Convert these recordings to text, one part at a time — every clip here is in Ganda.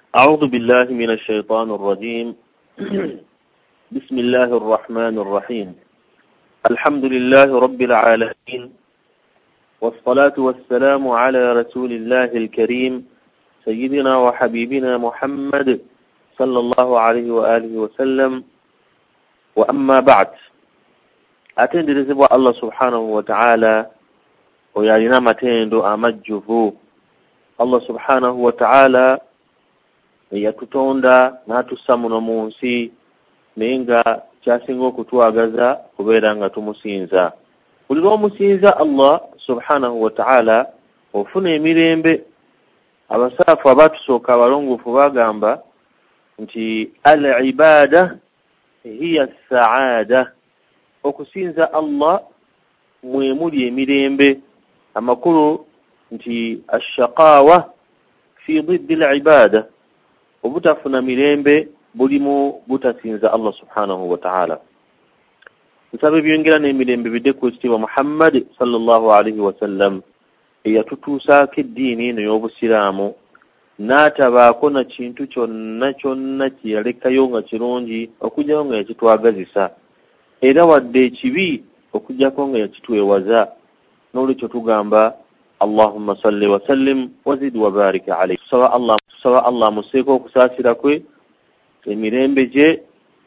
أعوذ بالله من الشيطان الرجيم. بسم الله الرحمن الرحيم. الحمد لله رب العالمين، والصلاة والسلام على رسول الله الكريم سيدنا وحبيبنا محمد صلى الله عليه وآله وسلم. وأما بعد، أتند رزق الله سبحانه وتعالى ويالنا متندو أمجفو الله سبحانه وتعالى yatutonda n'atussa muno mu nsi naye nga kyasinga okutwagaza kubeera nga tumusinza. Buli lw'omusinza Allah subhanahu wa ta'ala ofuna emirembe. Abasaafu abatusooka abalongofu bagamba nti al-ibada hiya saada, okusinza Allah mwemuli emirembe. Amakulu nti ashaqawa fi ضد al-ibada, obutafuna mirembe bulimu butasinza Allah subhanahu wa ta'ala. Nsabe byongera n'emirembe bidde ku ekitiibwa Muhammad sallallahu alaihi wa sallam eyatutuusaako eddiini eno y'obusiraamu, n'atabaako na kintu kyonna kyonna kye yalekayo nga kirungi okugyawo nga yakitwagazisa, era wadde ekibi okuggyako nga yakitwewaza. N'olwekyo tugamba Allahumma salli wa sallim wa zid wa barik alayhi. Sawa Allah museeko okusaasira kwe, emirembe gye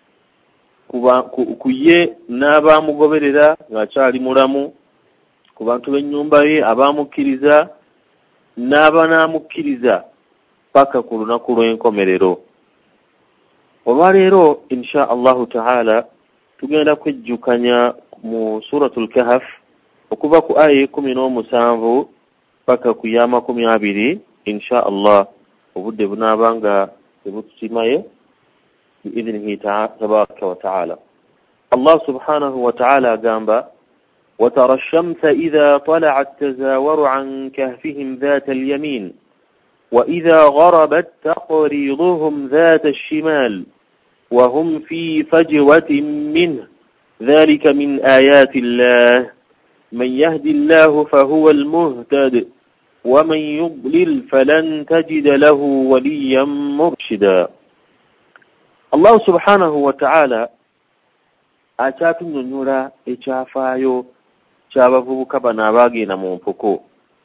kuye n'abaamugoberera ng'akyali mulamu, ku bantu b'ennyumba ye abaamukkiriza n'abanaamukkiriza paka ku lunaku lw'enkomerero. Olwaleero insha Allahu ta'ala tugenda kwejjukanya mu suratul Kahf okuva ku aya 17 paka ku ya 20 insha Allah, obudde bunaabanga tebutusimaye biidhnihi tabaraka wa ta'ala. Allah subhanahu wa ta'ala agamba وترى الشمس إذا طلعت تزاور عن كهفهم ذات اليمين وإذا غربت تقرضهم ذات الشمال وهم في فجوة منه ذلك من آيات الله من يهدي الله فهو المهتد ومن يضلل فلن تجد له وليا مرشدا. الله سبحانه وتعالى akyatunyonnyola ekyafaayo ky'abavubuka bano abaagenda mu mpuku.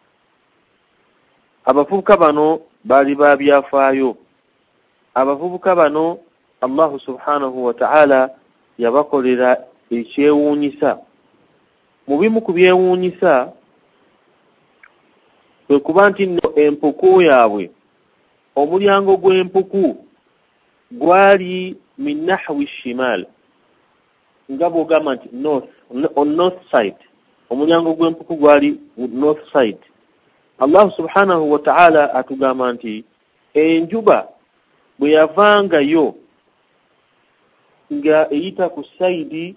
Abavubuka bano baali ba byafaayo. Abavubuka bano Allah subhanahu wa ta'ala yabakolera ekyewuunyisa. Mu bimu ku byewuunyisa kwe kuba nti nno empuku yaabwe, omulyango gw'empuku gwali min nahwi shimal, nga bw'ogamba nti on north side. Omulyango gw'empuku gwali north side. Allah subhanahu wa ta'ala atugamba nti enjuba bwe yavangayo nga eyita ku saidi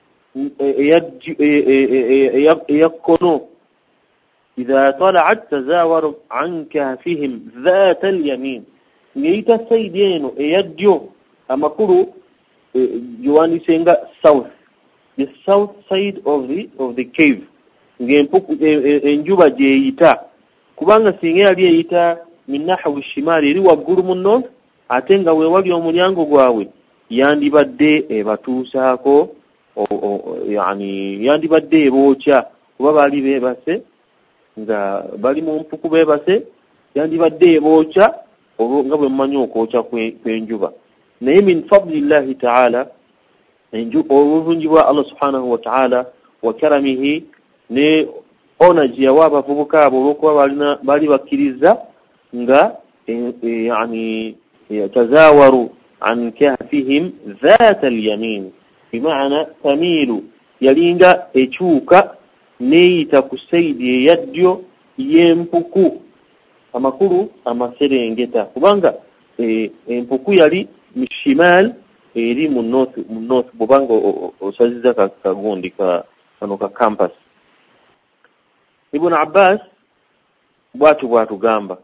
eya kkono, idha tala'at tazawaru an kahfihim dhata al-yamin, ng'eyita saidi eno eya ddyo, amakulu giwandiise nga south, the south side of the cave, ng'empuku enjuba gyeyita. Kubanga singa yali eyita min nahwi shimali, eri waggulu mu north, ate nga weewali omulyango gwabwe, yandibadde ebatuusaako, yani yandibadde ebookya, kuba baali beebase nga bali mu mpuku beebase, yandibadde ebookya nga bwe mumanyi okwokya kw'enjuba. Naye min fadlillahi ta'ala, obulungi bwa Allah subhanahu wa ta'ala wa karamihi ne ona gye yawa abavubuka abo olw'okuba baali bakkiriza nga yani tazawaru an kahfihim dhata al-yamin, bimaana tamilu, yalinga ekyuka neeyita ku saidi eya ddyo y'empuku, amakulu amaserengeta, kubanga empuku yali mishimal eri mu north bw'obanga osaziza kagundi kano ka campus. Ibn Abbas bw'atugamba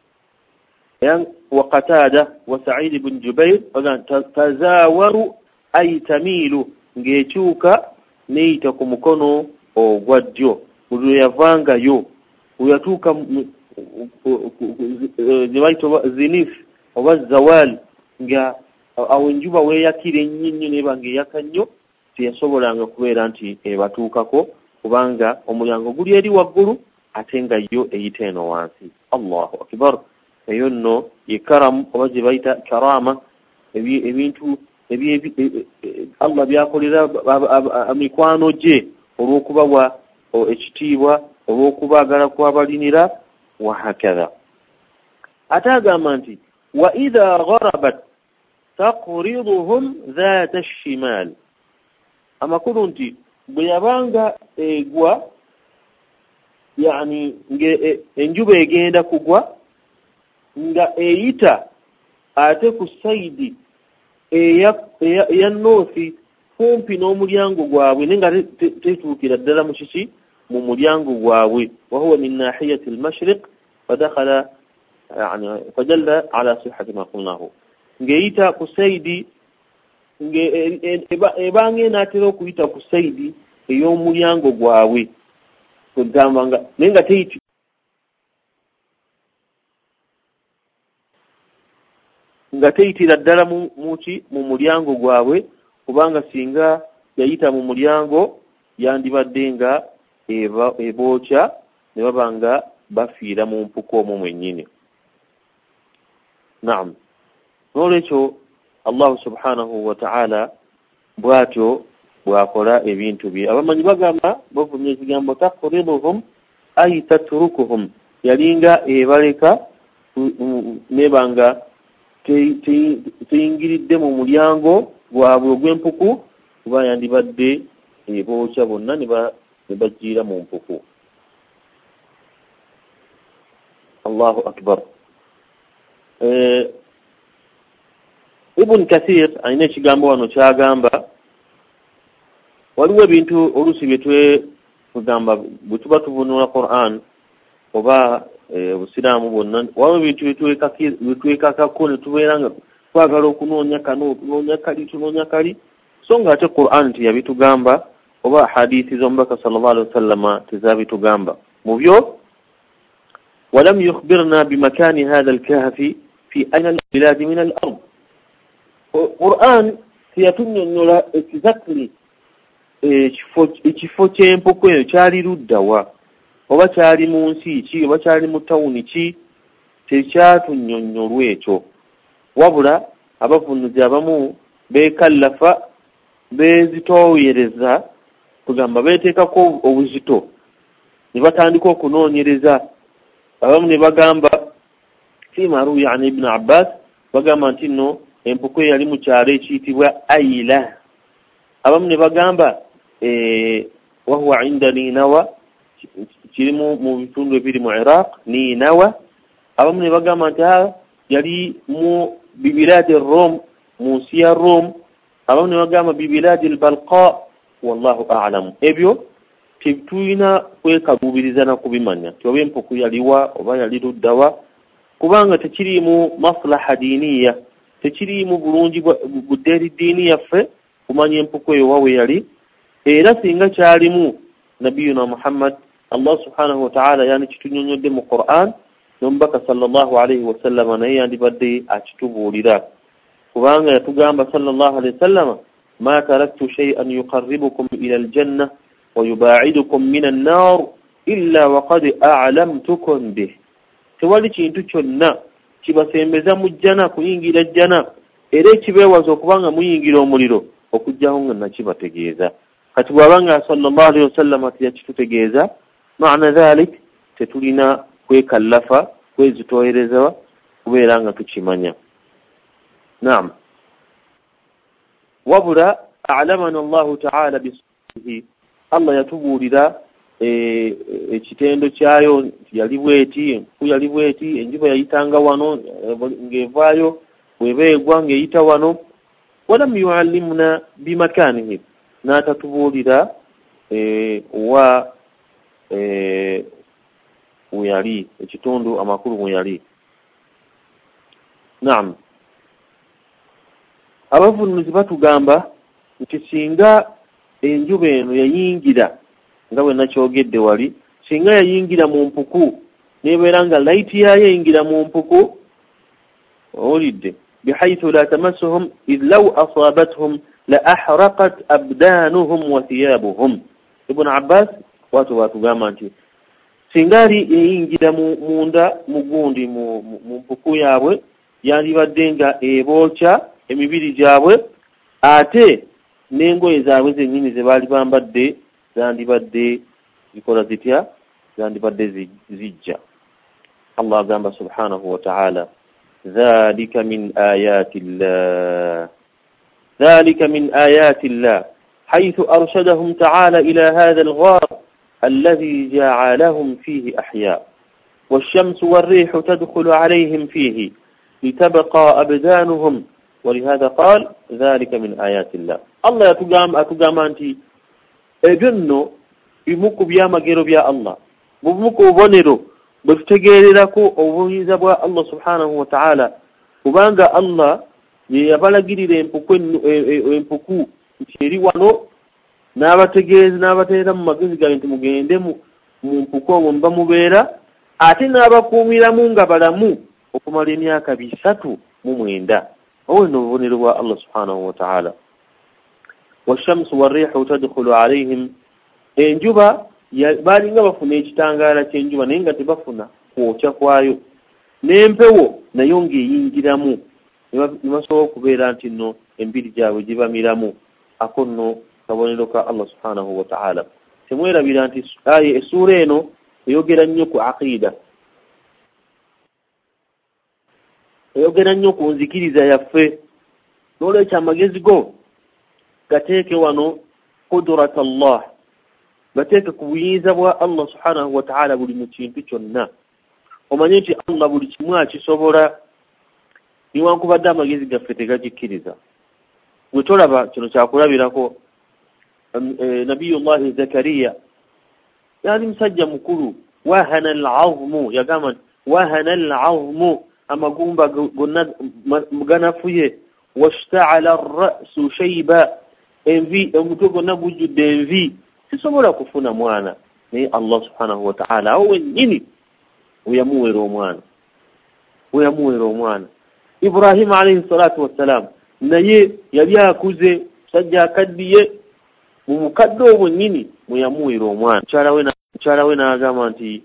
wa Qatada wa Sa'id ibn Jubair tazawaru ay tamilu, ng'ekyuka neeyita ku mukono ogwa ddyo. Buli lwe yavangayo, bwe yatuuka zinif oba zawal nga awo enjuba weeyakira ennyo neba ng'eyaka nnyo teyasobolanga kubeera nti ebatuukako kubanga omulyango guli eri waggulu ate nga yo eyita eno wansi. Allahu akbar. Eyo nno ye karamu oba gye bayita karama, ebintu Allah byakolera mikwano gye olw'okubawa ekitiibwa, olw'okubaagala kwabalinira wa hakadha. Ate agamba nti wa idha gharabat taqriduhum dhata ash-shimal. Amakulu nti bwe yabanga egwa, yani enjuba egenda kugwa nga eyita ate ku saidi eya north kumpi n'omulyango gwabwe nenga tetuukira ddala mu kiki mu mulyango gwabwe, wahuwa min nahiyati al-mashriq fadakhala yani fadalla ala sihhati ma qulnahu. Ng'eyita ku saidi ebanga enaatera okuyita ku saidi ey'omulyango gwabwe kugamba nga naye nga teyiti nga teyitira ddala mu mulyango gwabwe, kubanga singa yayita mu mulyango yandibadde nga ebookya ne baba nga bafiira mu mpuku omwo mwennyini. Naam. N'olwekyo Allah subhanahu wa ta'ala bw'atyo bw'akola ebintu bye. Abamanyi bagamba bavumya ekigambo taqriduhum ay tatrukuhum, yalinga ebaleka nebanga teyingiridde mu mulyango gwabwe ogw'empuku, kuba yandibadde bookya bonna ne bagiira mu mpuku. Allahu akbar. Ibn Kathir alina ekigambo wano kyagamba, waliwo ebintu oluusi bye tugamba bwe tuba tuvunula Qur'an oba obusiraamu bwonna, waliwo ebintu bye twekakako ne tubeera nga twagala okunoonya kano tunoonya kali, so nga ate Qur'an teyabitugamba oba hadithi z'omubaka sallallahu alaihi wasallam tezabitugamba mu byo. ولم يخبرنا بمكان هذا الكهف في أين البلاد من الأرض. Qur'an teyatunyonnyola exactly ekifo ky'empuku eyo kyali luddawa, oba kyali mu nsi ki, oba kyali mu tawuni ki, tekyatunyonnyolwa ekyo. Wabula abavunuzi abamu beekallafa, beezitooyereza, kugamba beeteekako obuzito ne batandika okunoonyereza. Abamu ne bagamba fima ruwiya an Ibn Abbas, bagamba nti nno empuku yali mu kyalo ekiyitibwa Ayla. Abamu ne bagamba wahuwa inda Ninawa, kiri mu bitundu ebiri mu Iraq, Ninawa. Abamu ne bagamba nti yali mu bibiladi Rom, mu nsi ya Rom. Abamu ne bagamba bibiladi al-Balqa, wallahu a'lam. Ebyo tetulina kwekaluubiriza na kubimanya nti oba empuku yaliwa oba yali luddawa, kubanga tekiriimu maslaha diiniya, tekiriimu bulungi budde eri ddiini yaffe kumanya empuku eyo wawe yali. Era singa kyalimu nabiyuna Muhammad, Allah subhanahu wa ta'ala yani kitunyonyodde mu Qur'an, n'omubaka sallallahu alayhi wa sallam naye yandibadde akitubuulira, kubanga yatugamba sallallahu alayhi wa sallam, ma taraktu shay'an yuqarribukum ila al-janna wa yubaa'idukum min an-nar illa waqad a'lamtukum bih. Tewali kintu kyonna kibasembeza mu jjana, kuyingira jjana, era ekibeewaza okubanga muyingira omuliro okujjaho nga nakibategeeza. Kati bw'abanga sallallahu alayhi wa sallam yakitutegeeza, maana dhalik tetulina kwekallafa, kwezitooyereza kubeera nga tukimanya. Naam. Wabula a'lamana Allahu ta'ala bisihi, Allah yatubuulira ekitendo kyayo nti yali bweti, empuku yali bweti, enjuba yayitanga wano ng'evaayo, bw'eba egwa ng'eyita wano. Walam yu'allimna bimakanihi, n'atatubuulira weyali, ekitundu amakulu mweyali. Naam. Abavunuzi batugamba nti singa enjuba eno yayingira, nga bwe nakyogedde wali, singa yayingira mu mpuku, nebeera nga layiti yayo eyingira mu mpuku, ولد بحيث لا تمسهم إذ لو أصابتهم لأحرقت أبدانهم وثيابهم. ابن عباس watu gamba nti singari eyingira munda mugundi mu mpuku yaabwe yandibadde nga ebookya emibiri gyabwe ate n'engoye zaabwe zennyini ze baali bambadde zandibadde zikola zitya zandibadde zijja. Allah agamba subhanahu wa ta'ala ذلك من آيات الله ذلك من آيات الله حيث أرشدهم تعالى إلى هذا الغار الذي جعلهم فيه أحياء والشمس والريح تدخل عليهم فيه لتبقى أبدانهم ولهذا قال ذلك من آيات الله. الله أتقام أنت أجنو بمكو بياما جيرو بيا الله بمكو بنيرو بفتجيركو أوهيزا بوا الله سبحانه وتعالى وبانغا الله yabalagirira empuku eri wano n'abategeeza mu magezi gawe nti mugende mu mpuku omwo mba mubeera ate n'abakuumiramu nga balamu okumala emyaka 309. owo nno obubonero bwa Allah subhanahu wa ta'ala. washamsu warrihu tadkhulu alayhim, enjuba baalinga bafuna ekitangaala ky'enjuba naye nga tebafuna kwokya kwayo, n'empewo nayo ng'eyingiramu nibasobola okubeera nti nno embiri gyabwe gibamiramu. ako nno kabonero ka Allah subhanahu wa ta'ala. temwerabira nti essuura eno eyogera nnyo ku aqida, eyogera nnyo ku nzikiriza yaffe, n'olwekyo amagezi go gateeke wano kudurat Allah, gateeke ku buyinza bwa Allah subhanahu wa ta'ala buli mu kintu kyonna. omanye nti Allah buli kimu akisobola niwankubadde amagezi gaffe tegagikkiriza. gwe tolaba kino kyakulabirako nabiyullahi Zakariya yali musajja mukulu, wahana al-azmu, yagamba nti wahana al-azmu, amagumba gonna ganafuye, washta'ala ar-ra'su shayba, envi omutwe gwonna gujjudde envi, sisobola kufuna mwana. naye Allah subhanahu wa ta'ala awo wennyini weyamuweera omwana. Ibrahim alayhi salatu wassalam naye yali akuze, musajja akaddiye, mu mukadde obwo nnyini mweyamuweera omwana. mukyala we n'agamba nti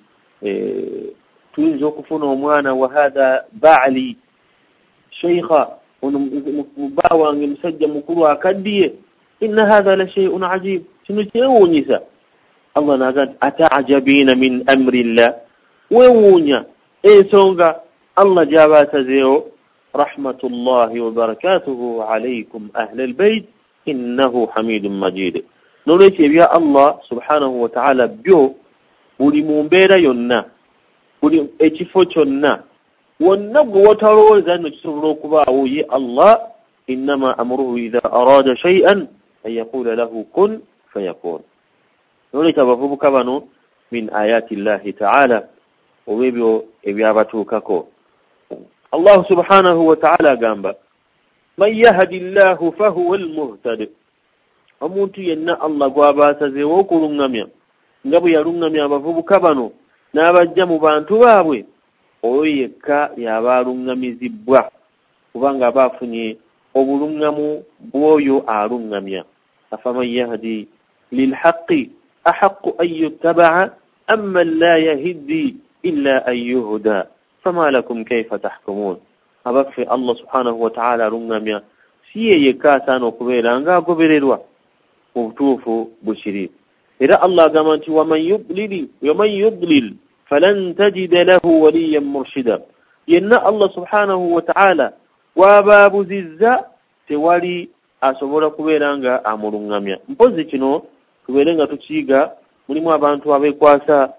tuyinza okufuna omwana, wa hadha ba'li sheikha, ono mubba wange musajja mukulu akaddiye, inna hadha la shay'un ajib, kino kyewuunyisa. Allah n'agamba nti ata'jabina min amri llah, weewuunya ensonga Allah gy'aba asazeewo. rahmatullahi wa barakatuhu alaykum ahla albayt innahu hamidun majid. n'olwekyo ebya Allah subhanahu wa ta'ala byo buli mu mbeera yonna, buli ekifo kyonna, wonna gwe watalowooza nno kisobola okubaawo ye Allah. innama amruhu idha arada shay'an an yaqula lahu kun fayakun. n'olwekyo abavubuka bano min ayati llahi ta'ala, olw'ebyo ebyabatuukako. Allah subhanahu wa ta'ala agamba man yahdi llahu fahuwa almuhtadi, omuntu yenna Allah gw'aba asazeewo okulungamya nga bwe yalungamya abavubuka bano n'abajja mu bantu baabwe, oyo yekka y'aba alungamizibwa, kubanga aba afunye obulungamu bw'oyo alungamya. afaman yahdi lilhaqqi ahaqqu an yuttaba'a amman la yahdi illa an yuhda fama lakum kayfa tahkumun. abaffe Allah subhanahu wa ta'ala alungamya si ye yekka asaana okubeera nga agobererwa mu butuufu bukiri. era Allah agamba nti waman yudlil falan tajida lahu waliyan murshida, yenna Allah subhanahu wa ta'ala waba abuzizza tewali asobola kubeera nga amulungamya. mpozi kino tubeere nga tukiyiga, mulimu abantu abeekwasa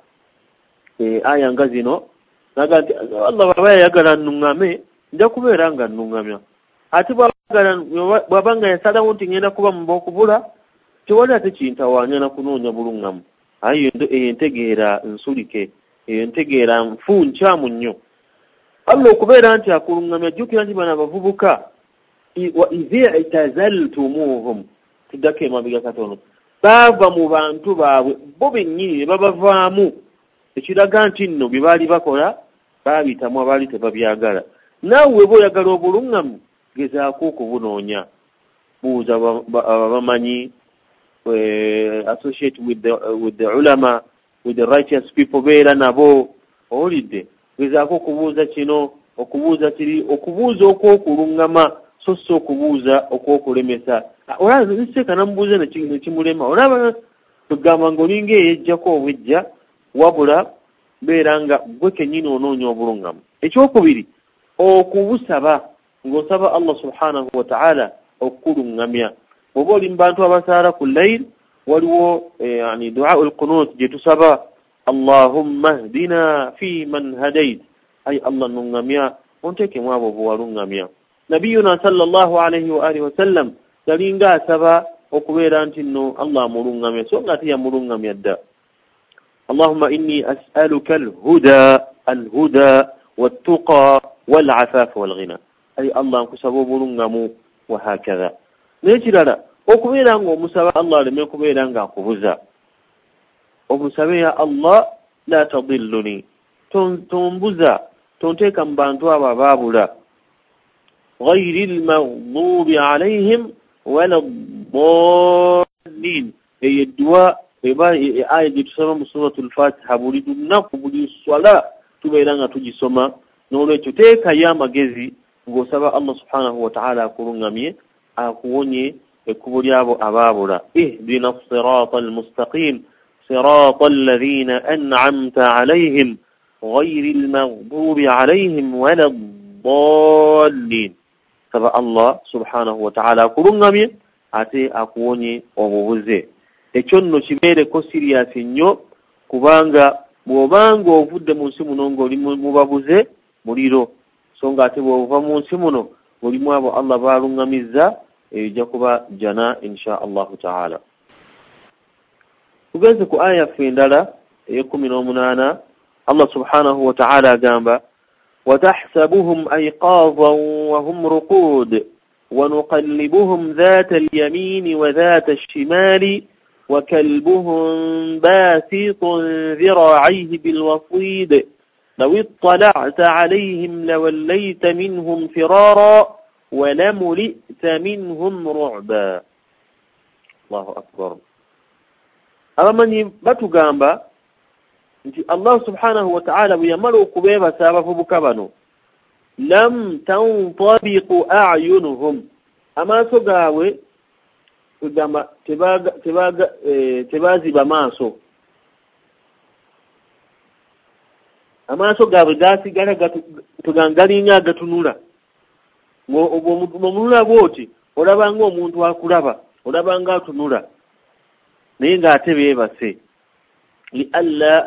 aya nga zino, naga nti Allah bw'aba yayagala nnuŋŋame nja kubeera nga nnuŋŋamya, ate bw'aba nga yasalawo nti ngenda kuba mu b'okubula, tewali ate kintawaanya na kunoonya buluŋŋamu. aye eyo entegeera nsulike, eyo entegeera nfu nkyamu nnyo. Allah okubeera nti akuluŋŋamya, jjukira nti bano abavubuka wa idha i'tazaltumuhum, tuddako emabega katono, baava mu bantu baabwe bo bennyini ne babavaamu, ekiraga nti nno bye baali bakola baabitamu abaali tebabyagala. naawe bw'oyagala obulungamu gezaako okubunoonya, buuza abamanyi, associate with the ulama, with the righteous people, beera nabo, owulidde, gezaako okubuuza kino, okubuuza kiri, okubuuza okw'okulungama, so si okubuuza okw'okulemesa. Olaba nseeka namubuuza nekimulema, olaba tugamba ng'olinga eyejjako obwejja, wabula beera nga gwe kennyini onoonya obulungamu. Ekyokubiri, okubusaba, ng'osaba Allah subhanahu wa ta'ala okukulungamya. Oba oli mu bantu abasaala ku layl, waliwo du'a al-qunut gye tusaba, Allahumma hdina fi man hadayt, ay Allah nungamya onteekemu abo bwe walungamya. Nabiyuna sallallahu alayhi wa alihi wa sallam yalinga asaba okubeera nti nno Allah amulungamya, so nga ate yamulungamya dda. Allahumma inni as'aluka al-huda wat-tuqa wal-'afafa wal-ghina, ay Allah nkusaba obulungamu wa hakadha. N'ekirala okubeera ng'omusaba Allah aleme kubeera ng'akubuza. Omusabe ya Allah la tadilluni, tombuza, tonteeka mu bantu abo abaabula. Ghayril maghdubi alayhim wala ddallin, eyo edduwa aya gye tusoma mu suratul Fatiha buli lunaku, buli swala tubeera nga tugisoma. N'olwekyo teekayo amagezi ng'osaba Allah subhanahu wa ta'ala akulungamye, akuwonye ekkubo lyabo abaabula. Ihdina as-sirata al-mustaqim sirata alladhina an'amta alayhim ghayril maghdubi alayhim wala ddallin. Saba Allah subhanahu wa ta'ala akulungamye ate akuwonye obubuze. Ekyo nno kibeereko sirias nnyo, kubanga bw'obanga ovudde mu nsi muno ng'oli mu babuze muliro, so nga ate bw'ova mu nsi muno mulimu abo Allah baalungamizza, ejja kuba jana insha Allahu ta'ala. Tugenze ku aya yaffe endala ey'18, Allah subhanahu wa ta'ala agamba وتحسبهم أيقاظا وهم رقود ونقلبهم ذات اليمين وذات الشمال وكلبهم باسط ذراعيه بالوصيد لو اطلعت عليهم لوليت منهم فرارا ولملئت منهم رعبا. الله أكبر. أمامني باتugamba nti Allah subhanahu wa ta'ala buyamala okubeebasa abavubuka bano, lam tantabiqu a'yunuhum, amaaso gaabwe tugamba tebaziba maaso, amaaso gaabwe gasigala galinga agatunula. Ng'omulula bw'oti olabanga omuntu akulaba, olabanga atunula, naye ng'ate beebase, lialla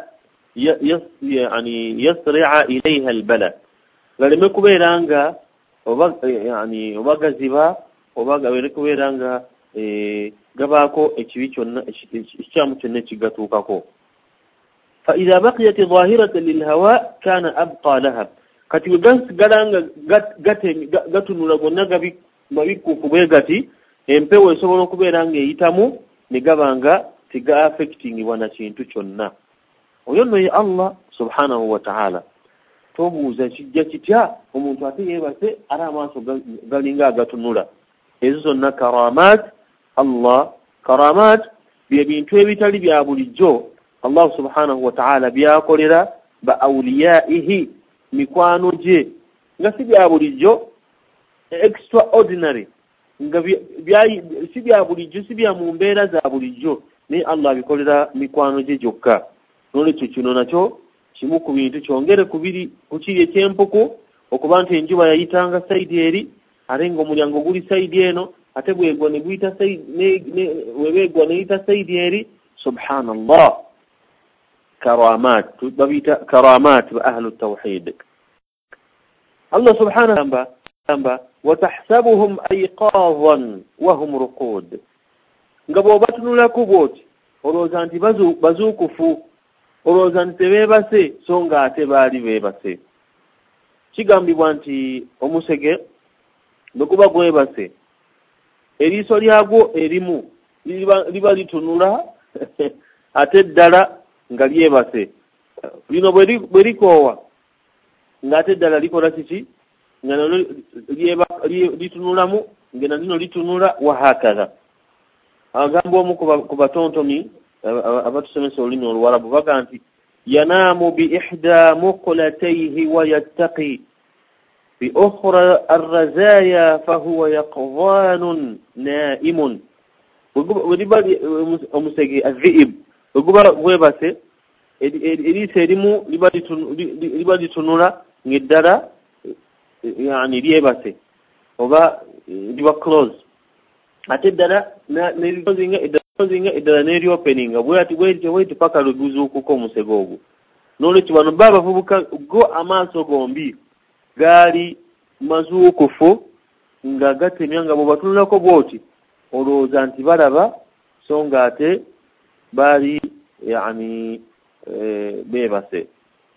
yasri'a ilayha albala, galeme kubeera nga oba gaziba oba galeme kubeera nga gabaako ekibi kyonna ekikyamu kyonna ekigatuukako. Fa idha baqiyat zahiratan lilhawa kana abqa laha, kati bwe gasigala nga gatunula gonna mabikuufu bwe gati, empewo esobola okubeera nga eyitamu ne gaba nga tiga affectingibwa na kintu kyonna. Oyo nno ye Allah subhanahu wa ta'ala. Tobuuza kijja kitya omuntu ate yeebase ate amaaso galinga agatunula. Ezo zonna karamat Allah. Karamat bye bintu ebitali bya bulijjo Allah subhanahu wa ta'ala byakolera ba awliyaihi, mikwano gye, nga si bya bulijjo, extraordinary, nga si bya bulijjo, si bya mu mbeera za bulijjo, naye Allah bikolera mikwano gye gyokka. N'olwekyo kino nakyo kimu ku bintu kyongere ku kiri eky'empuku, okuba nti enjuba yayitanga sayidi eri ate ng'omulyango guli sayidi eno, ate bwegwa ne guyita webeegwa neyita sayidi eri. Subhanallah. Karamat, babita karamat ba ahlu tawhid. Allah subhanahu wa ta'ala watahsabuhum ayqadhan wa hum ruqud, nga bw'obatunulako bw'oti olowooza nti bazuukufu, olowooza nti tebeebase, so nga ate baali beebase. Kigambibwa nti omusege bwe guba gwebase, eriiso lyagwo erimu liba litunula ate eddala nga lyebase. Lino bwe likoowa nga ate eddala likola kiki? ngano litunulamu ngena lino litunula wa hakadha. Agamba omu ku batontomi abatusomesa olulimi Oluwarabu baga nti yanamu bi ihda muqlatayhi wa yattaqi bi ukhra ar-razaya fahuwa yaqdhanun na'imun. Welibali omusege adhiib oguba bwebase elise erimu libali tunula ngedala yani lyebase oba liba close ate ddala n'erizinga eddala n'eryopeninga bweti paka luguzuukuko omusego ogwo. N'olwekyo bano babavubuka go amaaso gombi gaali mazuukufu nga gatemya nga bwebatunulako bwoti olowooza nti balaba so nga ate baali yani beebase.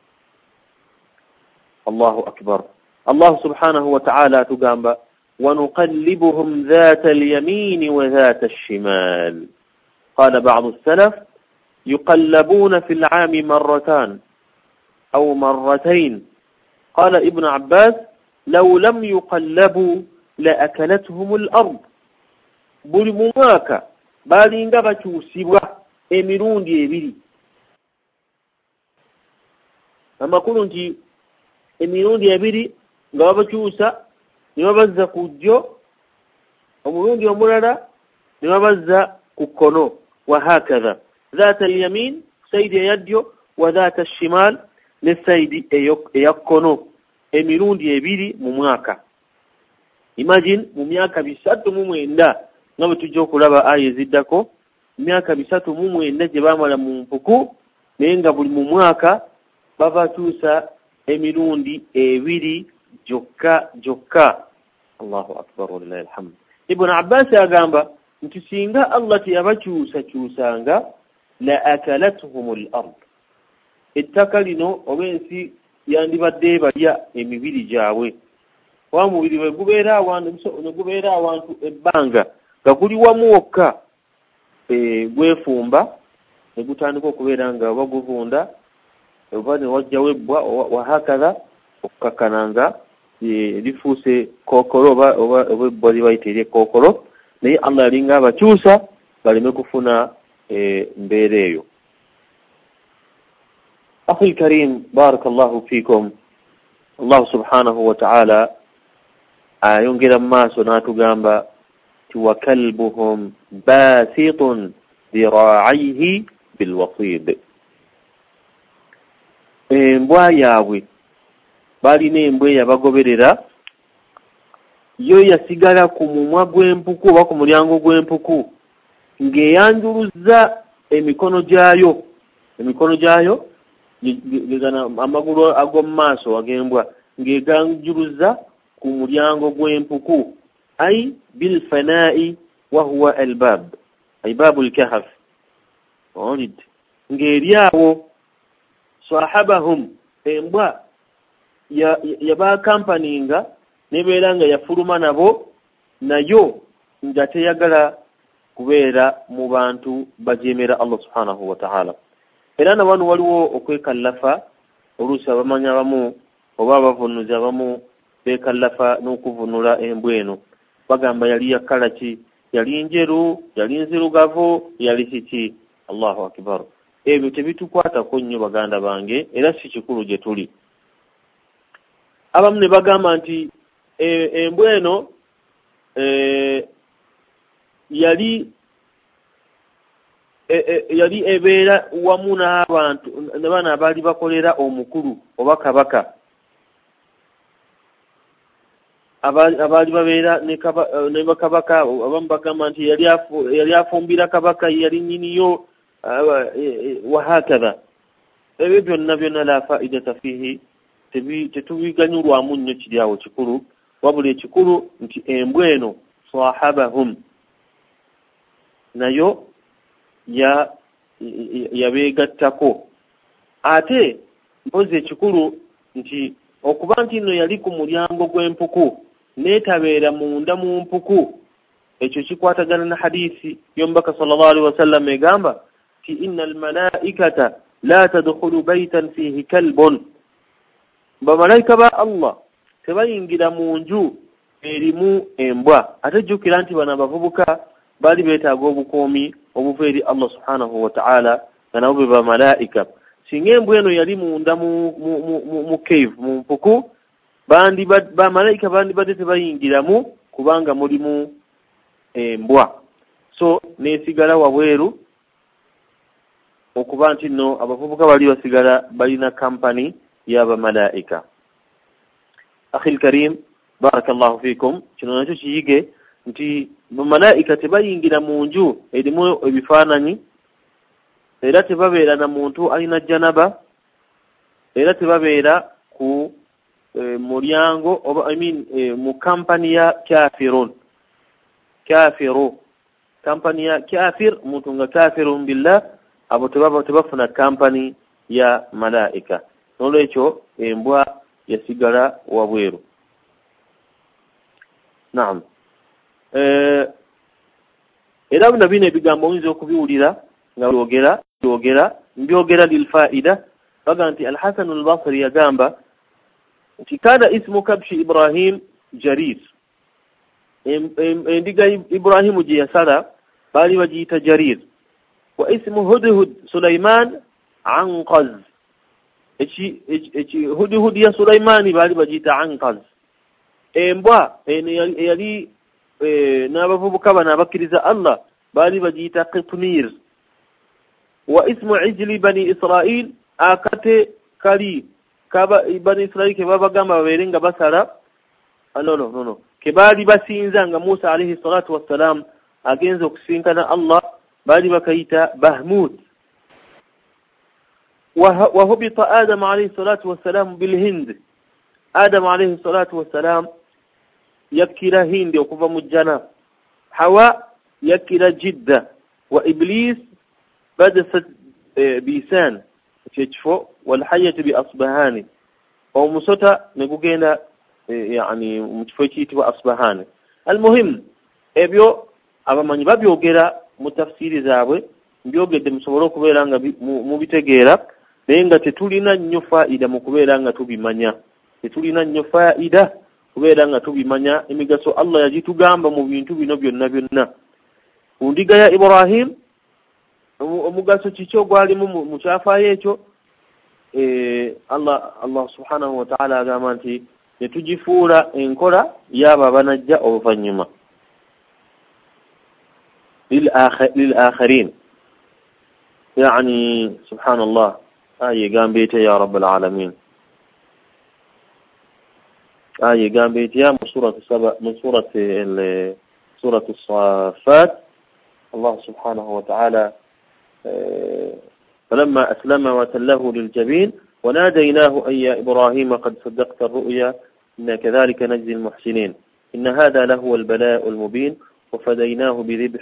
Allahu akbar. Allah subhanahu wa ta'ala tugamba ونقلبهم ذات اليمين وذات الشمال. قال بعض السلف يقلبون في العام مرتان أو مرتين. قال ابن عباس لو لم يقلبوا لأكلتهم الأرض. buli mu mwaka balinga bakyusibwa emirundi ebiri. Amakulu nti emirundi ebiri nga babakyusa ne babazza ku ddyo, omulundi omulala ne babazza ku kkono, wa hakadha dhaata al-yamin sayidi eya ddyo wa dhaata al-shimal ne sayidi eya kkono, emirundi ebiri mu mwaka. Imagine mu myaka 309 nga bwe tujja okulaba aya eziddako, myaka 309 gye baamala mu mpuku, naye nga buli mu mwaka babakyusa emirundi ebiri jokka. Allahu akbar walillahi alhamd. Ibn Abbas agamba nti singa Allah teyabakyusanga la akalatuhum al-ard, ettaka lino oba ensi yandibadde balya emibiri gyabwe. Wa mubiri bwe gubeera awantu ebbanga nga guli wamu wokka gwefumba ne gutandika okubeera nga oba guvunda oba ne wajjawo ebbwa wa hakadha okukakkananga lifuuse kookolo oba ebbwa libayita eryekkookolo, naye Allah yalinga abakyusa baleme kufuna mbeera eyo. Akhi karim, barakallahu fikum. Allah subhanahu wa ta'ala ayongera mu maaso n'atugamba ti wa kalbuhum basitun dhira'ihi bilwasid. Embwa yaabwe balina embwa eyabagoberera, yo yasigala ku mumwa gw'empuku oba ku mulyango gw'empuku ng'eyanjuluzza emikono gyayo amagulu ag'omu maaso ag'embwa ng'eganjuluzza ku mulyango gw'empuku, ay bilfanaa'i wa huwa albab, ay babul kahf. Ng'eri awo sahabahum, embwa yabaakampaninga nebeera nga yafuluma nabo, nayo nga teyagala kubeera mu bantu bajeemera Allah subhanahu wa ta'ala. Era na wano waliwo okwekallafa, oluusi abamanya abamu oba abavunuzi abamu beekallafa n'okuvunula embwa eno, bagamba yali ya kala ki, yali njeru, yali nzirugavu, yali kiki. Allahu akbar. Ebyo tebitukwatako nnyo baganda bange, era si kikulu gye tuli. Abamu ne bagamba nti embwa eno yali ebeera wamu n'abantu n'abaana abaali bakolera omukulu oba kabaka, abaali babeera ne bakabaka. Abamu bagamba nti yali afumbira kabaka, yali nnyiniyo, wa hakadha. Ebyo byonna la faidata fihi, tetubiganyulwamu nnyo kiri awo kikulu, wabula ekikulu nti embwa eno sahabahum, nayo yabeegattako. Ate mpozi ekikulu nti okuba nti nno yali ku mulyango gw'empuku n'etabeera munda mu mpuku, ekyo kikwatagana na hadiisi y'omubaka sallallahu alaihi wasallam egamba ti inna almalaikata la tadkhulu baytan fihi kalbun, bamalayika ba Allah tebayingira mu nju erimu embwa. Ate jjukira nti bano abavubuka bali beetaaga obukuumi obuva eri Allah subhanahu wa ta'ala nga nabo be bamalaika. Singa embwa eno yali munda mu cave, mu mpuku, bamalayika bandibadde tebayingiramu kubanga mulimu embwa. So nesigala wabweru okuba nti nno abavubuka bali basigala balina kampani y'abamalaika. Akhil Karim, barakallahu fikum, kino nakyo kiyige nti bamalaika tebayingira mu nju erimu ebifaananyi, era tebabeera na muntu alina janaba, era tebabeera ku mulyango oba mu kampani ya kafiru, kampani ya kafir, muntu nga kafirun billah, abo tebafuna kampani ya malaika. Nolwekyo embwa yasigala wabweru. Naam. Era bino ebigambo oyinza okubiwulira nga byogera lilfaida. Baga nti Al-Hasan al-Basri yagamba nti kana ismu kabshi Ibrahim Jarir. Endiga Ibrahimu gye yasala baali bagiyita Jarir. Wa ismu Hudhud Sulaiman Anqaz. Hudhud ya Sulaimani baali bagiyita Anqaz. Embwa eyali n'abavubuka bano abakkiriza Allah baali bagiyita Qitmir. Wa ismu ijli bani Israil, akate kali bani Israil ke babagamba babeere nga basala no ke baali basinza nga Musa alayhi salatu wassalam agenza okusinkana Allah, baali bakayita Bahmut. Wa hubita Adam alayhi salatu wassalam bil Hind. Adam alayhi salatu wassalam yakkira Hindi okuva mu Jana. Hawa yakkira Jidda. Wa Iblis badasat Bisan ekifo walhayatu bi Asbahani. Omusota ne gugenda yani mu kifo ekiyitibwa Asbahani. Almuhim, ebyo abamanyi babyogera mu tafsiri zaabwe, mbyogedde musobole okubeera nga mubitegeera, naye nga tetulina nnyo faida mu kubeera nga tubimanya. Tetulina nnyo faida kubeera nga tubimanya. Emigaso Allah yagitugamba mu bintu bino byonna. Ku ndiga ya Ibrahim, omugaso kiki ogwalimu mu kyafaayo ekyo? Allah subhanahu wa ta'ala agamba nti netugifuula enkola y'abo abanajja oluvannyuma. للآخرين يعني سبحان الله آية قام بيت يا رب العالمين. آية قام بيت يا من سورة الصافات. الله سبحانه وتعالى فلما أسلم وتله للجبين وناديناه أن يا إبراهيم قد صدقت الرؤيا إن كذلك نجزي المحسنين إن هذا لهو البلاء المبين وفديناه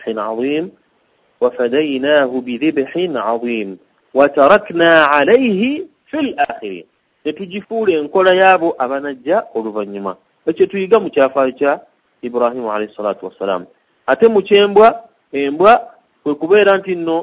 بذبح عظيم وتركنا عليه في الآخرين. يتجفول ينقل يابو أبنجا ولفنما ويتويقى متافايتا إبراهيم عليه الصلاة والسلام. أتمو تشيمبوا وكبير أنت إنه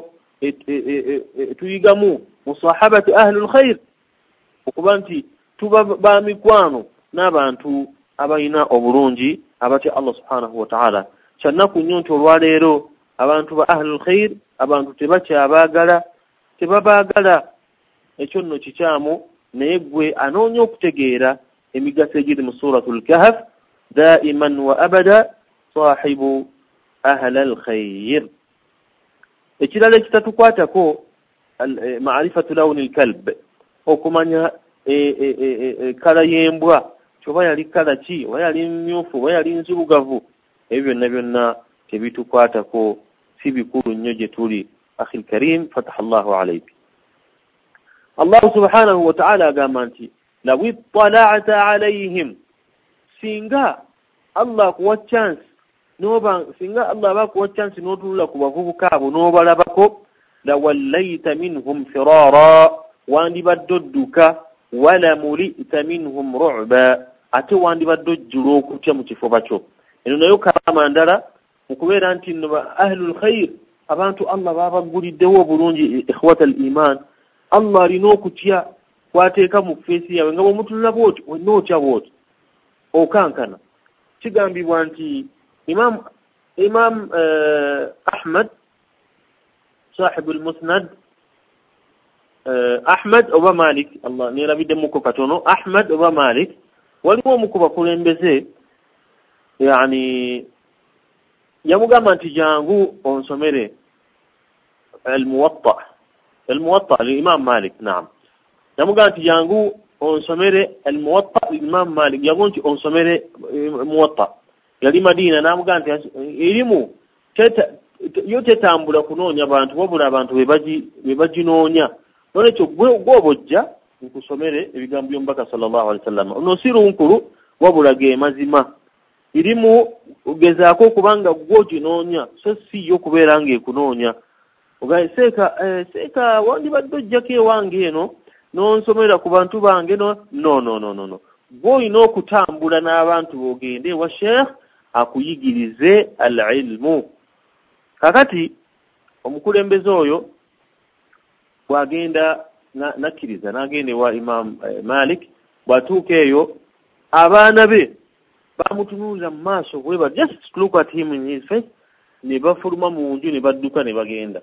تويقى مصاحبة أهل الخير okuba nti tuba ba mikwano n'abantu abalina obulungi abati Allah subhanahu wa ta'ala. Kyannaku nnyo nti olwaleero abantu ba ahlul khair, abantu tebabaagala. Ekyo nno kikyamu, naye gwe anoonya okutegeera emigaso egiri mu suratul Kahf, daiman wa abada sahibu ahlal khair. Ekirala ekitatukwatako ma'rifatu lawni al-kalb, okumanya kala y'embwa, oba yali kala ki, oba yali mmyufu, oba yali nzirugavu. Ebyo byonna tebitukwatako, si bikulu nnyo gye tuli. Akhil Karim, fataha Allahu alayk. Allah subhanahu wa ta'ala agamba nti law ittala'ta alayhim, singa Allah kuwa chance n'otunula ku bavubuka abo n'obalabako, lawallayta minhum firara, wandibadde odduka, wala mulita minhum ru'ba, ate wandibadde ojjula okutya mu kifuba kyo. Eno nayo kalama ndala mu kubeera nti nno ahlul khair, abantu Allah babaguliddewo obulungi. Ikhwata al-iman, Allah alina okutya kwateeka mu feesi yawe nga bw'omutulira bw'oti, wenna otya bw'oti. okankana kigambibwa nti imam Ahmad صاحب المسند Ahmad oba Malik Allah nerabidde muko katono Ahmad oba Malik waliwo mukuba kulembeze yani yamugamba nti jangu onsomere الموطأ للإمام مالك نعم yamugamba nti jangu onsomere الموطأ للإمام مالك yagamba nti onsomere موطأ yali Madina namugamba nti irimu yote tambula kunoonya abantu wabula abantu bebaginoonya nolekyo gwobojja nkusomere ebigambo by'omubaka sallallahu alaihi wasallam ono si lunkulu wabula ge mazima irimu ugezaako kubanga gwoginoonya so si yo kubeera ng'ekunoonya ogaye seeka wandibadde ojjako ewange eno n'onsomera ku bantu bange no gw'olina okutambula n'abantu bogende wa sheekh akuyigirize al-ilmu. Kakati omukulembeze oyo bwagenda nakkiriza n'agenda wa Imam Malik bwatuuka eyo abaana be bamutunuulira mu maaso bweba just look at him in his face ne bafuluma mu nju ne badduka ne bagenda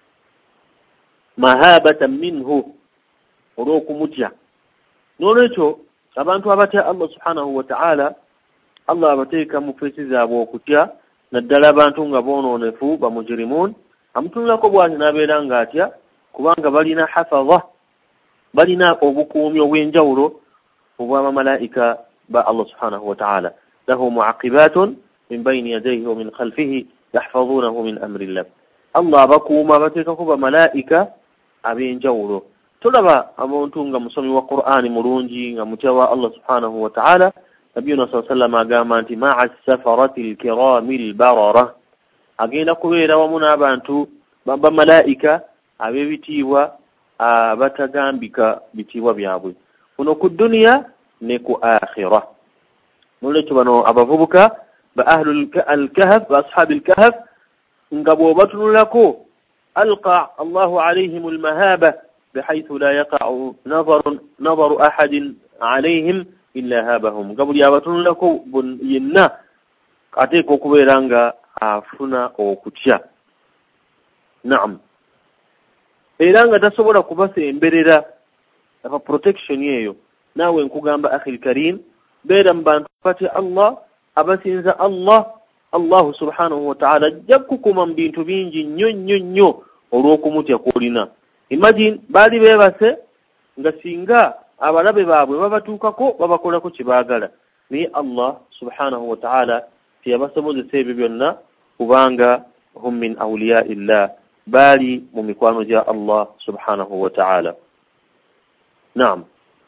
mahabatan minhu olw'okumutya. N'olwekyo abantu abatya Allah subhanahu wa ta'ala Allah abateeka mu feesi zaabwe okutya naddala abantu nga boonoonefu bamujirimun amutunulako bw'ati n'abeera ng'atya kubanga balina hafadha balina obukuumi obw'enjawulo obw'abamalaika ba Allah subhanahu wa ta'ala lahu mu'aqibatun min bayni yadayhi wa min khalfihi yahfazunahu min amrillah. Allah abakuuma abateekako bamalaika ab'enjawulo. Tulaba abantu nga musomi wa Qur'ani mulungi nga mutya wa Allah subhanahu wa ta'ala Nabiyuna sallallahu alaihi wasallam agamba nti ma'a safarati al-kirami al-barara agenda kubeera wamu n'abantu bamalaika ab'ebitiibwa abatagambika bitiibwa byabwe kuno ku dunya ne ku akhirah. Nolekyo bano abavubuka ba ahlul al-kahf ba ashab al-kahf nga bw'obatunulako alqa Allahu alaihim al-mahaba بحيث لا يقع نظر أحد عليهم إلا هابهم قبل يابتون لكو ينا أتيكو كبيرانغا afuna okutya. Naam. Era nga tasobola kubasa emberera afa protection yeyo nawe nkugamba akhil karim beera mbantu pati Allah abasinza Allah subhanahu wa ta'ala jakukuma mbintu bingi nnyo olw'okumutya kwolina. Imagine bali bebase nga singa abalabe baabwe babatuukako babakolako kibaagala naye Allah subhanahu wa ta'ala tiyabasobozesa ebyo byonna kubanga hum min awliya illah bali mu mikwano gya Allah subhanahu wa ta'ala. Naam.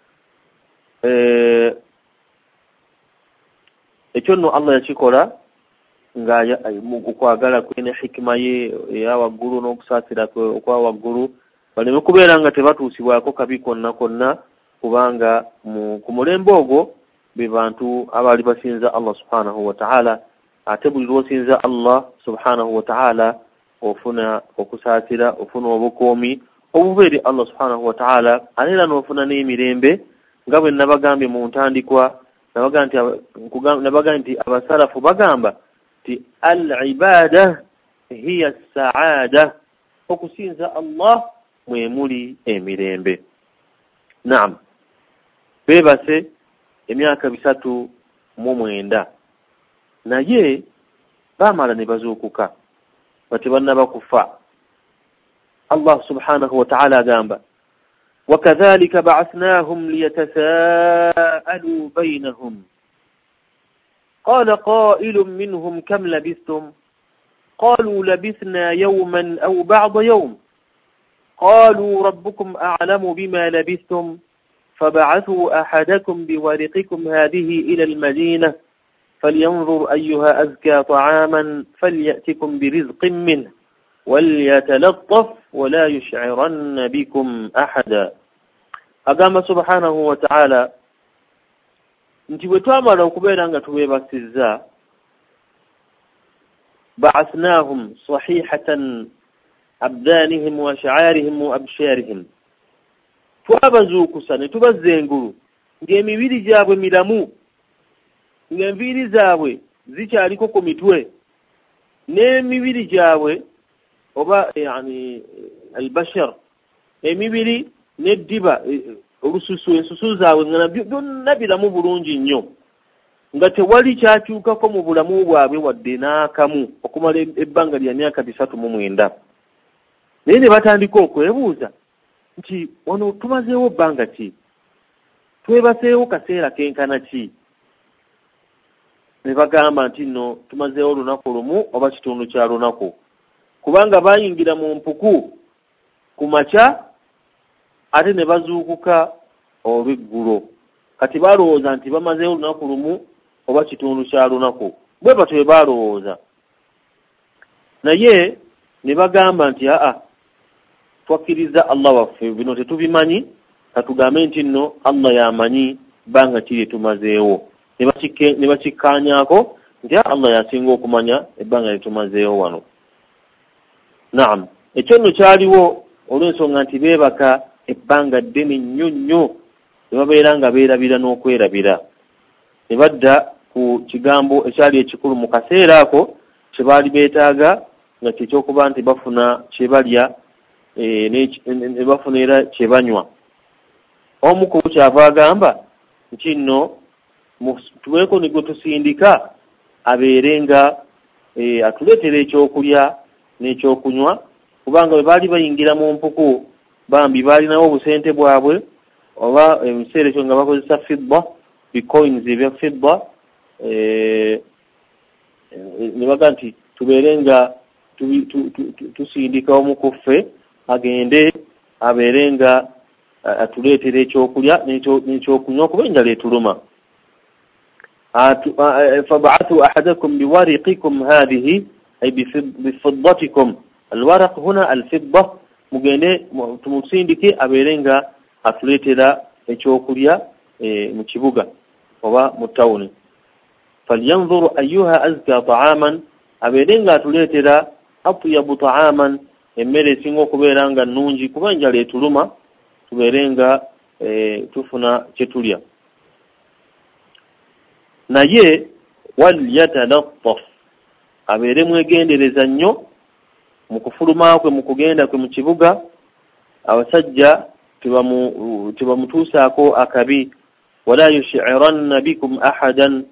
Ekyo nno Allah yakikola nga okwagala kwene hikima ye eya waggulu n'okusaasira okwa waggulu baleme kubeera nga tebatuusibwako kabi konna kubanga ku mulembe ogwo be bantu abali basinza Allah subhanahu wa ta'ala ate buli lw'osinza Allah subhanahu wa ta'ala ofuna okusaasira ofuna obukoomi obuva eri Allah subhanahu wa ta'ala era n'ofuna n'emirembe nga bwe nabagambye mu ntandikwa nabaga nti abasalafu bagamba nti al-ibada hiya as-sa'ada okusinza Allah mwemuli emirembe. Naam. Bebase emyaka 309 naye bamala ne bazuukuka batebannaba kufa. Allah subhanahu wa ta'ala agamba وكذلك بعثناهم ليتساءلوا بينهم قال قائل منهم كم لبثتم قالوا لبثنا يوما أو بعض يوم قالوا ربكم أعلم بما لبثتم فبعثوا أحدكم بورقكم هذه إلى المدينة فلينظر أيها أزكى طعاما فليأتكم برزق منه وليتلطف ولا يشعرن بكم أحدا. أقام سبحانه وتعالى nti bwe twamala okubeera nga tubeebasizza ba'athnahum sahihatan abdanihim wa sha'arihim wa absharihim twabazuukusa ne tubazza engulu ng'emibiri gyabwe miramu ng'enviiri zaabwe zikyaliko ku mitwe n'emibiri gyabwe oba yani albashar emibiri n'eddiba olususu ensusu zaabwe nga byonna biramu bulungi nnyo nga tewali kyakyukako mu bulamu bwabwe wadde n'akamu okumala ebbanga lya myaka 309. Naye ne batandika okwebuuza nti wano tumazeewo bbanga ki, twebaseewo kaseera kenkana ki? Ne bagamba nti nno tumazeewo lunaku lumu oba kitundu kya lunaku, kubanga bayingira mu mpuku ku makya ate ne bazuukuka olw'eggulo. Kati balowooza nti bamazeewo lunaku lumu oba kitundu kya lunaku, bwe batyo bwe balowooza. Naye ne bagamba nti twakkiriza Allah waffe, bino tetubimanyi, katugambe nti nno Allah yamanyi bbanga ki lye tumazeewo. Ne bakikkaanyaako nti Allah yasinga okumanya ebbanga lye tumazeewo wano. Naam, ekyo nno kyaliwo olw'ensonga nti beebaka ebbanga ddene nnyo nnyo, ne babeera nga beerabira n'okwerabira. Ne badda ku kigambo ekyali ekikulu mu kaseera ako kye baali beetaaga, nga kyekyokuba nti bafuna kye balya ne bafuna era kye banywa. Omu ku kyava agamba nti nno tubeeko ne gwe tusindika abeere nga atuleetera ekyokulya n'ekyokunywa, kubanga bwe baali bayingira mu mpuku bambi baalinawo obusente bwabwe, oba ebiseera ekyo nga bakozesa fidda, bicoins ebya fidda. Ne baga nti tubeere nga tusindika omu ku ffe agende abeere nga atuleetera ekyokulya n'ekyokunywa kuba enjala etuluma. فبعثوا أحدكم بورقكم هذه أي بفضتكم. الورق هنا الفضة. mugende tumusindike abeere nga atuleetera ekyokulya mu kibuga oba mu tawuni. falyanzuru ayyuha azka ta'aman, abeere nga atuleetera atyabu ta'aman, emmere esinga okubeera nga nnungi kuba enjala etuluma, tubeere nga tufuna kye tulya. Naye walyatalattaf, abeere mwegendereza nnyo mu kufuluma kwe, mu kugenda kwe mu kibuga. Abasajja tebamutuusaako akabi. wala yushiranna bikum ahadan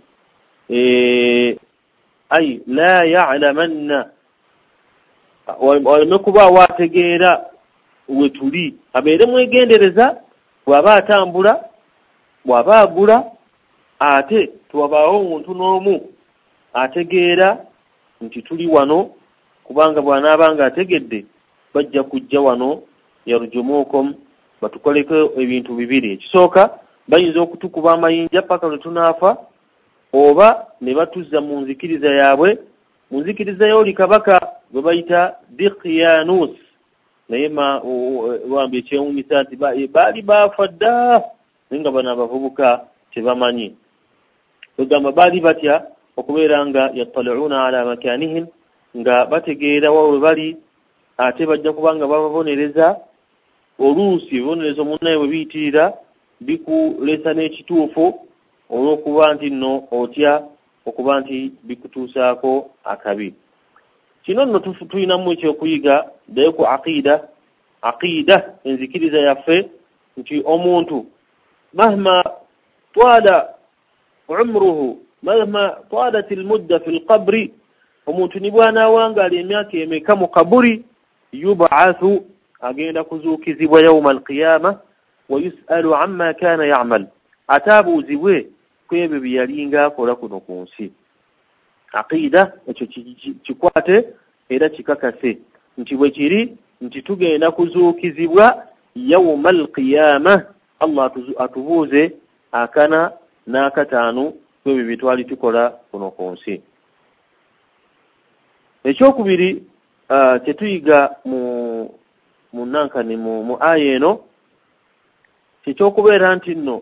ay la ya'lamanna, oleme kuba waategeera we tuli. Abeere mwegendereza bw'aba atambula, bw'aba agula, ate twabaawo omuntu n'omu ategeera nti tuli wano, kubanga bw'anaabanga ategedde bajja kujja wano yarjumukum, batukoleko ebintu bibiri. Ekisooka, bayinza okutukuba amayinja paka lwe tunaafa, oba ne batuzza mu nzikiriza yaabwe. Mu nzikiriza y'oli kabaka gwe bayita Diqyanus, naye wambi ekyewuunyisa nti baali baafa dda, naye nga bano abavubuka tebamanyi. Egamba baali batya okubeera nga yattali'uuna ala makaanihim, nga bategeera wawe bali, ate bajja kubanga bababonereza. Oluusi ebibonerezo munnaye bwe biyitirira bikuleesa n'ekituufu, olw'okuba nti nno otya okuba nti bikutuusaako akabi. Kino nno tulinamu ekyokuyiga, ddayo ku aqida, enzikiriza yaffe, nti omuntu mahma twala umruhu, mahma talat almudda fi alqabri, omuntu ni bw'anaawangaala emyaka emeka mu kaburi, yub'athu, agenda kuzuukizibwa yawma alqiyama, wa yus'alu amma kana ya'mal, ataabuuzibwe ku ebyo bye yalinga akola kuno ku nsi. Aqida ekyo kikwate era kikakase nti bwe kiri nti tugenda kuzuukizibwa yawma alqiyama. Allah atubuuze akana n'akataanu ku ebyo bye twali tukola kuno ku nsi. Ekyokubiri kyetuyiga mu nankani mu aya eno, kyekyokubeera nti nno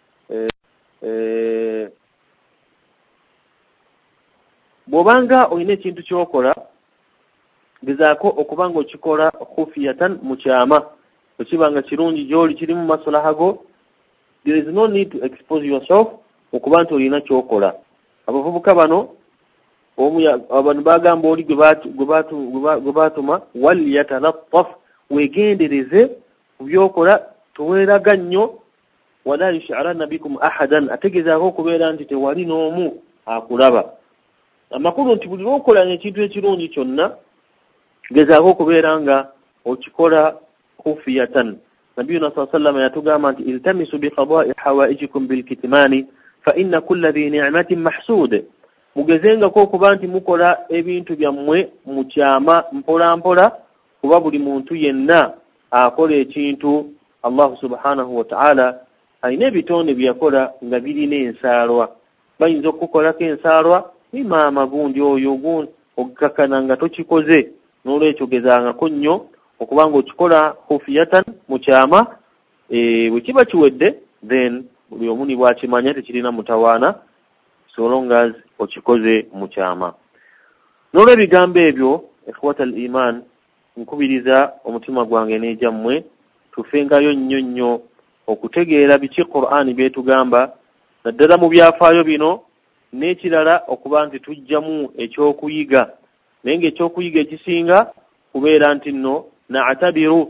bw'obanga olina ekintu ky'okola, gezaako okuba nga okikola khufiyatan, mu kyama. Bwe kiba nga kirungi gy'oli, kirimu maslaha go, there is no need to expose yourself okuba nti olina ky'okola. abavubuka bano abantu bagamba oli gwe batuma wal yatalattaf wegendereze kubyokola tuweraga nnyo wala yush'aranna bikum ahadan ategezaako okubeera nti tewali n'omu akulaba amakulu nti buli lwokola ekintu ekirungi kyonna gezaako okubeera nga okikola khufiyatan nabiyuna sallallahu alayhi wasallam yatugamba nti iltamisu biqada'i hawaijikum bilkitmani fa inna kulla dhi ni'matin mahsud mugezengako okuba nti mukola ebintu byammwe mu kyama mpola mpola kuba buli muntu yenna akola ekintu Allah subhanahu wa ta'ala alina ebitonde byakola nga birina ensaalwa bayinza okukolako ensaalwa ima amagundi oyo ogundi okukakana nga tokikoze n'olwekyo gezangako nnyo okubanga okikola khufiyatan mu kyama bwe kiba kiwedde then buli omu ni bwakimanya tekirina mutawaana so long as okikoze mu kyama n'olwebigambo ebyo ikhwata al-iman nkubiriza omutima gwange n'ejammwe tufengayo nnyo okutegeera biki Qur'ani byetugamba naddala mu byafaayo bino n'ekirala okuba nti tujjamu ekyokuyiga naye ng'ekyokuyiga ekisinga kubeera nti nno na'tabiru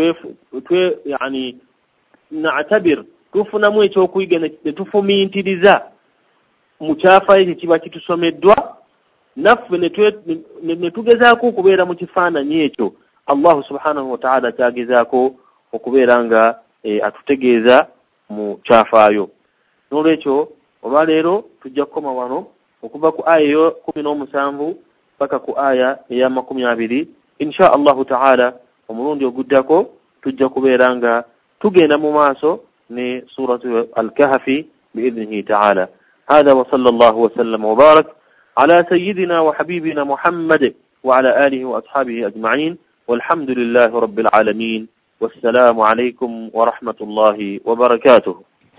na'tabir tufunamu ekyokuyiga ne tufumiintiriza mu kyafaayo kyekiba kitusomeddwa naffe ne tugezaako okubeera mu kifaananyi ekyo Allah subhanahu wa ta'ala kyagezaako okubeera nga atutegeeza mu kyafaayo n'olwekyo olwaleero tujja kukoma wano okuva ku aya eyo 17 paka ku aya eya 20 insha Allahu ta'ala omulundi oguddako tujja kubeera nga tugenda mu maaso ne suratu al-kahfi biidhnihi ta'ala هذا وصلى الله وسلم وبارك على سيدنا وحبيبنا محمد وعلى آله وأصحابه أجمعين والحمد لله رب العالمين والسلام عليكم ورحمة الله وبركاته.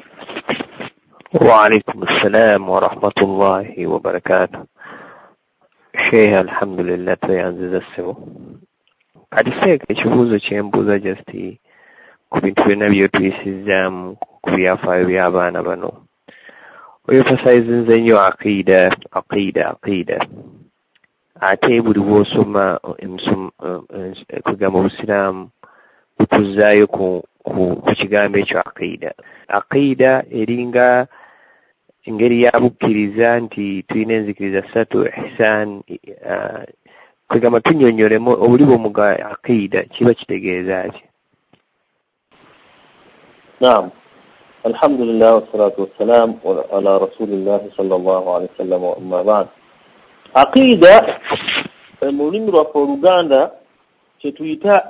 وعليكم السلام ورحمة الله وبركاته. شيخ الحمد لله تعزز السبو kadiseka ekibuuzo kyembuuza justi ku bintu byonna byotuyisizaamu ku byafaayo by'abaana bano emphasizinze nnyo aqida ate buli bw'osoma kugamba obusiraamu bukuzaayo ku kigambo ekyo aqida eringa engeri yabukkiriza nti tulina enzikiriza ssatu ihsan kugamba tunyonyolemu obuli bw'omuga aqida kiba kitegeeza ki? Naam, alhamdulillah wassalatu wassalam ala rasulillahi sallallahu alaihi wasallam wa amma ba'd. Aqida mu lulimi lwaffe Oluganda kye tuyita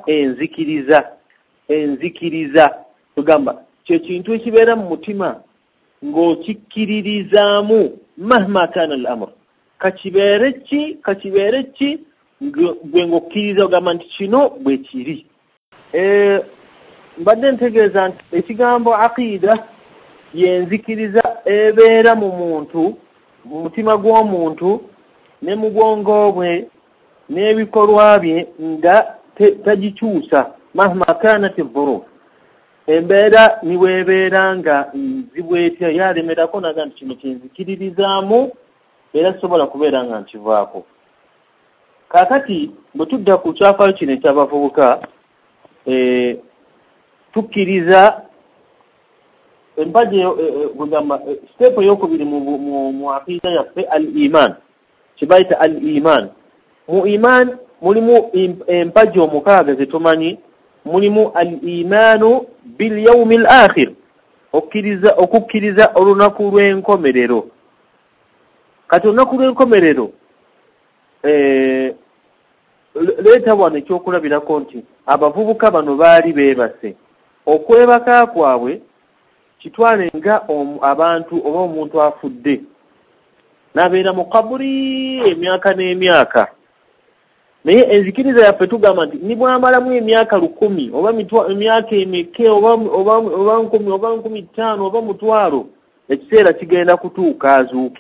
enzikiriza tugamba kye kintu ekibeera mu mutima ng'okikkiririzaamu mahma kana al-amr kakibeere ki gwe ng'okkiriza ogamba nti kino bwe kiri. Mbadde ntegeeza nti ekigambo aqida yenzikiriza ebeera mu muntu mu mutima gw'omuntu ne mu bwongo bwe n'ebikolwa bye nga tagikyusa mahma kanat adh-dhuruf embeera niweebeera nga nzibwetya yalemerako naga nti kino kyenzikiririzaamu era sobola kubeera nga nkivaako. Kaakati bwe tudda ku kyafaayo kino eky'abavubuka tukkiriza empaji kugamba step eyokubiri mu aqida yaffe al-iman kibayita al-iman. Mu iman mulimu empaji omukaaga zetumanyi mulimu al-imanu bil yawmil akhir okukkiriza olunaku lw'enkomerero. Kati olunaku lw'enkomerero leeta wano ekyokulabirako nti abavubuka bano baali beebase okwebaka kwabwe kitwale nga abantu oba omuntu afudde n'abeera mu kaburi emyaka n'emyaka, naye enzikiriza yaffe tugamba nti ni bwamalamu emyaka 10 oba emyaka emeke oba 10 oba 15 oba mutwalo ekiseera kigenda kutuuka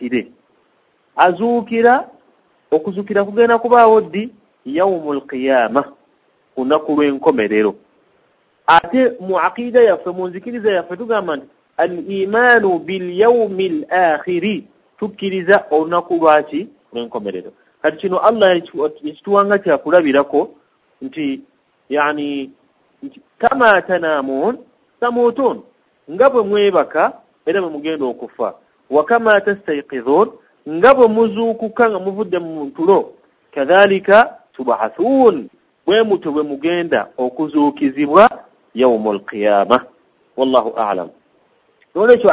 azuukira okuzuukira kugenda kubaawo ddi yawmul qiyama ku lunaku lw'enkomerero. Ate mu aqida yaffe mu nzikiriza yaffe tugamba nti al-imanu bil yawmil akhiri tukkiriza olunaku lwaki lw'enkomerero. Kati kino Allah ekituwanga kyakulabirako nti yani kama tanaamun tamuutun, nga bwe mwebaka era bwe mugenda okufa, wa kama tastayqidhun, nga bwe muzuukuka nga muvudde mu ntulo, kadhalika tub'athun, bwe mutyo bwe mugenda okuzuukizibwa yawmul qiyamah. Wallahu a'lam. Nolwekyo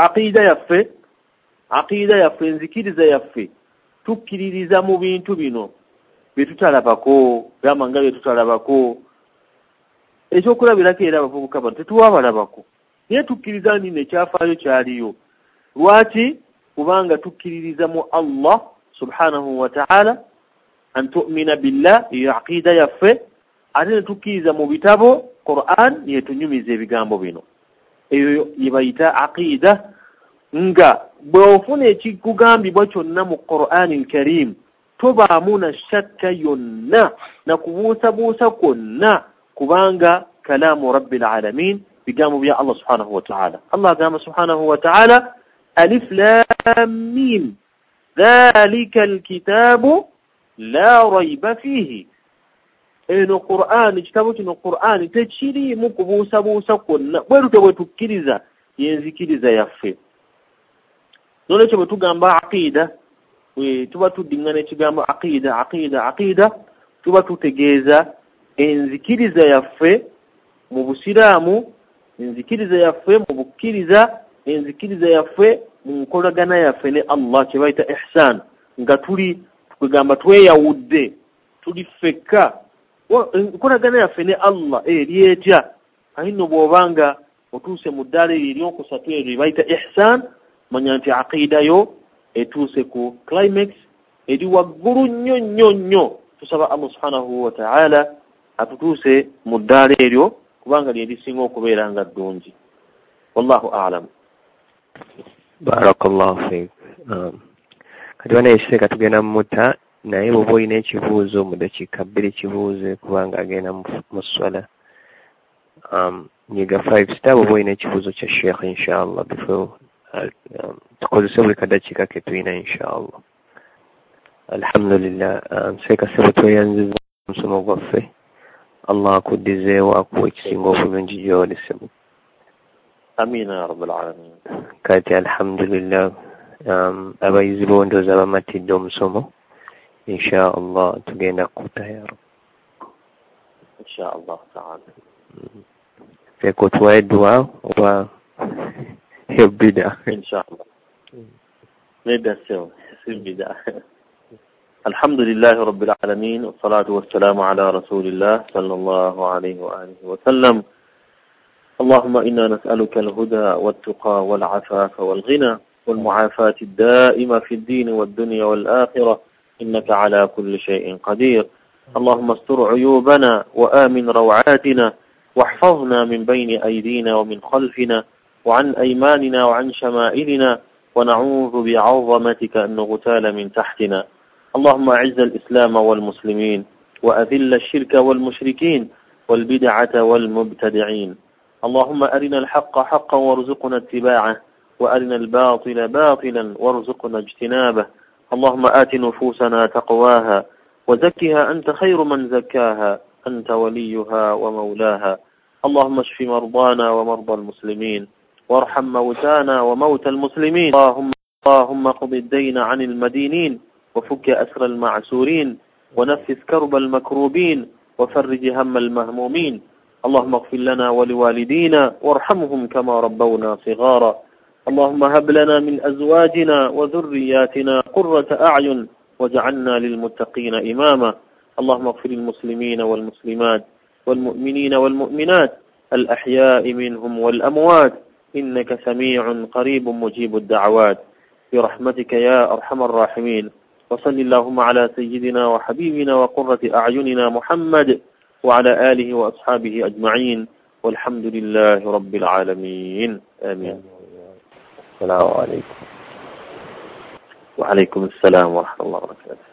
aqida yaffe enzikiriza yaffe tukkiririza mu bintu bino byetutalabako, gamba nga byetutalabako. Ekyokulabirako era abavubuka bano tetuwa balabako, naye tukkiriza nti nekyafaayo kyaliyo. Lwaki? Kubanga tukkiririza mu Allah subhanahu wa ta'ala, an tu'mina billah, iyo aqida yaffe, ate ne tukkiriza mu bitabo Qur'an yetunyumiza ebigambo bino. Eyo yebayita aqida, nga bw'ofuna ekikugambibwa kyonna mu Qur'an al-Karim tobaamu na shakka yonna na kubuusabuusa kwonna, kubanga kalaamu rabbil alamin, bigambo bya Allah subhanahu wa ta'ala. Allah agamba subhanahu wa ta'ala, alif lam mim dhalika alkitabu la rayba fihi. Eno Qur'an, ekitabo kino Qur'an tekiriimu kubuusabuusa kwonna, bwe bwe tukkiriza yenzikiriza yaffe. Nolwekyo bwe tugamba aqida, tuba tuddingana ekigambo aqida, tuba tutegeeza enzikiriza yaffe mu Busiraamu, enzikiriza yaffe mu bukkiriza, enzikiriza yaffe mu nkolagana yaffe ne Allah, kye bayita ihsan, nga tugamba tweyawudde, tuli ffekka. Enkolagana yaffe ne Allah eri etya? Ayino bw'obanga otuuse mu ddaala ery'okusatu eryo bayita ihsan, manya nti aqida yo etuuse ku climax eri waggulu nnyo. Tusaba Allah subhanahu wa ta'ala atutuuse mu ddaala eryo, kubanga lye lisinga okubeera nga ddungi. Wallahu a'lam. Barakallahu fiik. Kati wana ekiseka tugenda mmuta, naye bw'oba olina ekibuuzo mu dakiika 2 kibuuze, kubanga agenda mu swala. Nyiga 5 star bw'oba olina ekibuuzo kya Sheikh inshallah before tukozese buli kadakiika ke tulina inshallah. Alhamdulillah. Nseeka sebo tweyanziza omusomo gwaffe. Allah akuddizeewo akuwa ekisinga obulungi gy'oli sebo. Amina ya rabbal alamin. Kati alhamdulillah, abayizi bondooza bamatidde omusomo. Inshallah tugenda kutayaro. Inshallah ta'ala. Feko tuwaye dua oba bida. Inshallah. Neda sewa, bida. Alhamdulillah rabbil alamin, wassalatu wassalamu ala rasulillah sallallahu alayhi wa alihi wa sallam. اللهم إنا نسألك الهدى والتقى والعفاف والغنى والمعافاة الدائمة في الدين والدنيا والآخرة، إنك على كل شيء قدير. اللهم استر عيوبنا وآمن روعاتنا، واحفظنا من بين أيدينا ومن خلفنا وعن أيماننا وعن شمائلنا، ونعوذ بعظمتك أن نغتال من تحتنا. اللهم أعز الإسلام والمسلمين، وأذل الشرك والمشركين والبدعة والمبتدعين. اللهم أرنا الحق حقا وارزقنا اتباعه، وأرنا الباطل باطلا وارزقنا اجتنابه. اللهم آت نفوسنا تقواها وزكها أنت خير من زكاها، أنت وليها ومولاها. اللهم اشف مرضانا ومرضى المسلمين، وارحم موتانا وموتى المسلمين. اللهم اقض الدين عن المدينين، وفك أسر المعسورين، ونفس كرب المكروبين، وفرج هم المهمومين. اللهم اغفر لنا ولوالدينا وارحمهم كما ربونا صغارا. اللهم هب لنا من أزواجنا وذرياتنا قرة أعين واجعلنا للمتقين إماما. اللهم اغفر للمسلمين والمسلمات والمؤمنين والمؤمنات الأحياء منهم والأموات، إنك سميع قريب مجيب الدعوات، برحمتك يا أرحم الراحمين. وصل اللهم على سيدنا وحبيبنا وقرة أعيننا محمد وعلى آله وأصحابه أجمعين، والحمد لله رب العالمين. آمين. السلام عليكم. وعليكم السلام ورحمة الله وبركاته.